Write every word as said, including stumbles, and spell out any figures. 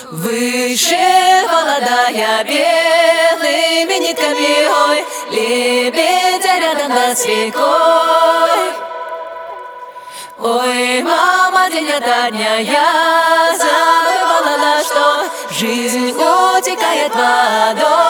Выше молодая белыми нитками, ой, лебедя рядом над рекой. Ой, мама, день ото дня я забывала, что жизнь утекает водой.